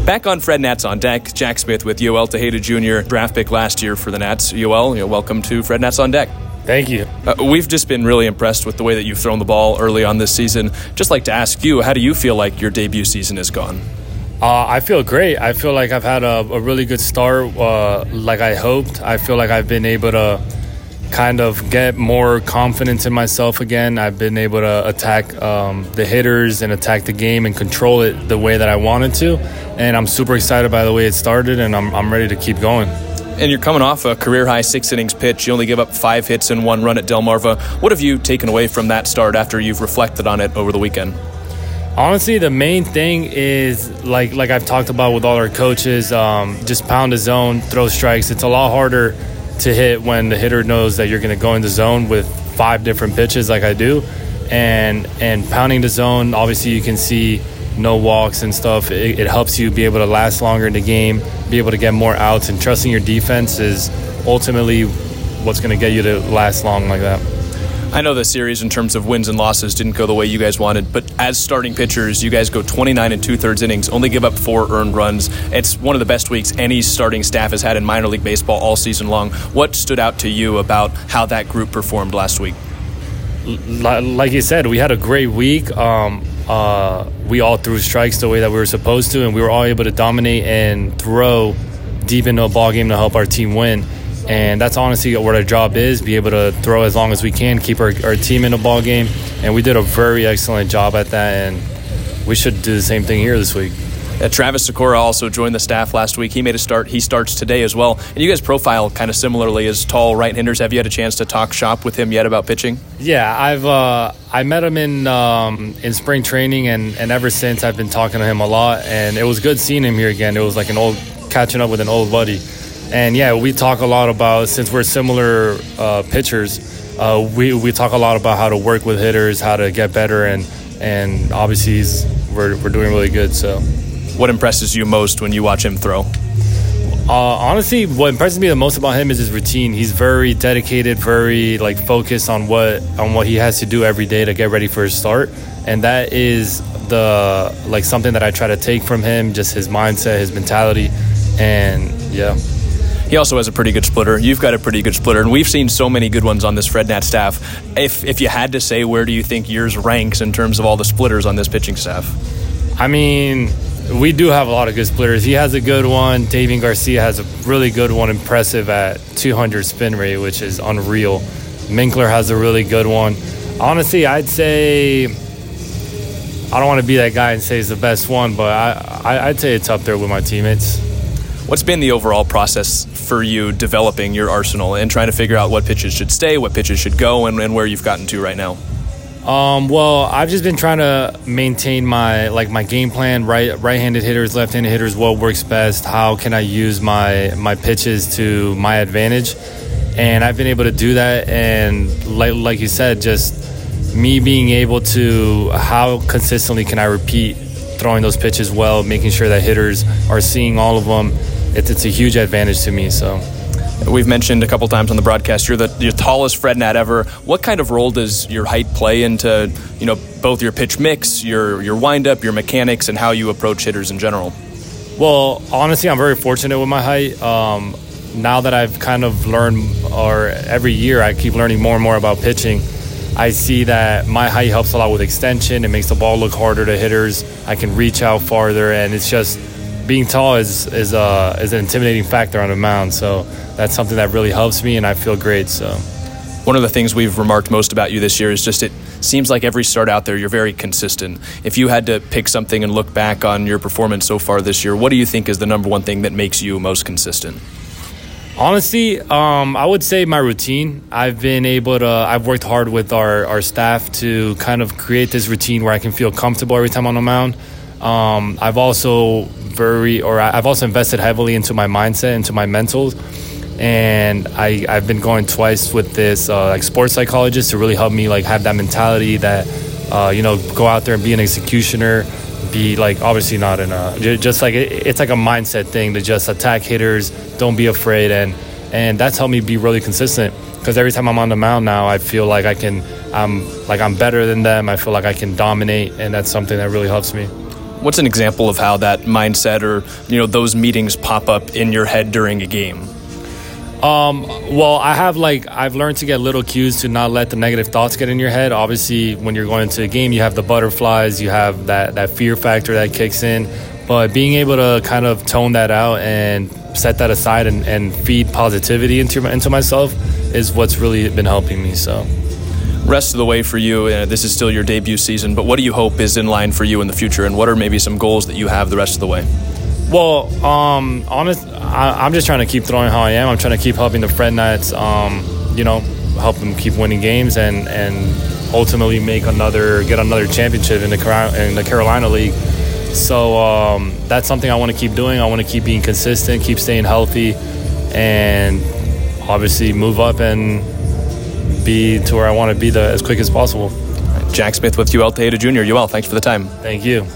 Back on Fred Nats on Deck, Jack Smith with Yoel Tejeda Jr., draft pick last year for the Nats. Yoel, welcome to Fred Nats on Deck. Thank you. We've just been really impressed with the way that you've thrown the ball early on this season. Just like to ask you, how do you feel like your debut season has gone? I feel great. I feel like I've had a really good start, like I hoped. I feel like I've been able to kind of get more confidence in myself again. I've been able to attack the hitters and attack the game and control it the way that I wanted to. And I'm super excited by the way it started, and I'm ready to keep going. And you're coming off a career-high 6 innings pitch. You only give up 5 hits and 1 run at Delmarva. What have you taken away from that start after you've reflected on it over the weekend? Honestly, the main thing is, like I've talked about with all our coaches, just pound the zone, throw strikes. It's a lot harder to hit when the hitter knows that you're going to go in the zone with 5 different pitches like I do. And pounding the zone, obviously you can see no walks and stuff. It helps you be able to last longer in the game, be able to get more outs, and trusting your defense is ultimately what's going to get you to last long like that. I know the series in terms of wins and losses didn't go the way you guys wanted, but as starting pitchers, you guys go 29 2/3 innings, only give up 4 earned runs. It's one of the best weeks any starting staff has had in minor league baseball all season long. What stood out to you about how that group performed last week? Like you said, we had a great week. We all threw strikes the way that we were supposed to, and we were all able to dominate and throw deep into a ball game to help our team win. And that's honestly what our job is, be able to throw as long as we can, keep our team in a ball game. And we did a very excellent job at that, and we should do the same thing here this week. Travis Sikora also joined the staff last week. He made a start. He starts today as well. And you guys profile kind of similarly as tall right-handers. Have you had a chance to talk shop with him yet about pitching? Yeah, I met him in spring training, and ever since I've been talking to him a lot. And it was good seeing him here again. It was like catching up with an old buddy. And yeah, we talk a lot about, since we're similar pitchers, we talk a lot about how to work with hitters, how to get better, and obviously we're doing really good. So, what impresses you most when you watch him throw? Honestly, what impresses me the most about him is his routine. He's very dedicated, very focused on what he has to do every day to get ready for his start, and that is something that I try to take from him. Just his mindset, his mentality, and yeah. He also has a pretty good splitter. You've got a pretty good splitter, and we've seen so many good ones on this Fred Nat staff. If you had to say, where do you think yours ranks in terms of all the splitters on this pitching staff? I mean, we do have a lot of good splitters. He has a good one. Davian Garcia has a really good one, impressive at 200 spin rate, which is unreal. Minkler has a really good one. Honestly, I'd say, I don't want to be that guy and say he's the best one, but I'd say it's up there with my teammates. What's been the overall process for you developing your arsenal and trying to figure out what pitches should stay, what pitches should go, and where you've gotten to right now? Well, I've just been trying to maintain my game plan, right-handed hitters, left-handed hitters, what works best, how can I use my pitches to my advantage, and I've been able to do that. And like you said, just me being able to, how consistently can I repeat throwing those pitches well, making sure that hitters are seeing all of them. It's a huge advantage to me. So we've mentioned a couple times on the broadcast you're the tallest Fred Nat ever. What kind of role does your height play into both your pitch mix, your windup, your mechanics, and how you approach hitters in general? Well, honestly, I'm very fortunate with my height. Now that I've kind of learned, or every year I keep learning more and more about pitching, I see that my height helps a lot with extension. It makes the ball look harder to hitters. I can reach out farther, and it's just, being tall is an intimidating factor on the mound. So that's something that really helps me, and I feel great. So one of the things we've remarked most about you this year is just it seems like every start out there you're very consistent. If you had to pick something and look back on your performance so far this year, what do you think is the number one thing that makes you most consistent? Honestly, I would say my routine. I've worked hard with our staff to kind of create this routine where I can feel comfortable every time on the mound. I've also invested heavily into my mindset, into my mentals, and I've been going twice with this sports psychologist to really help me have that mentality that go out there and be an executioner, be obviously not in a, just it's like a mindset thing to just attack hitters, don't be afraid, and that's helped me be really consistent, because every time I'm on the mound now I feel like I'm better than them. I feel like I can dominate, and that's something that really helps me. What's an example of how that mindset or those meetings pop up in your head during a game? Well, I've learned to get little cues to not let the negative thoughts get in your head. Obviously, when you're going into a game, you have the butterflies, you have that fear factor that kicks in. But being able to kind of tone that out and set that aside and feed positivity into myself is what's really been helping me. So, rest of the way for you, this is still your debut season, but what do you hope is in line for you in the future, and what are maybe some goals that you have the rest of the way? Well, I'm just trying to keep throwing how I am. I'm trying to keep helping the Fred Knights, help them keep winning games and ultimately get another championship in the Carolina League. So that's something I want to keep doing. I want to keep being consistent, keep staying healthy, and obviously move up and be to where I want to be as quick as possible. Jack Smith with UL Tejeda Jr. UL, thanks for the time. Thank you.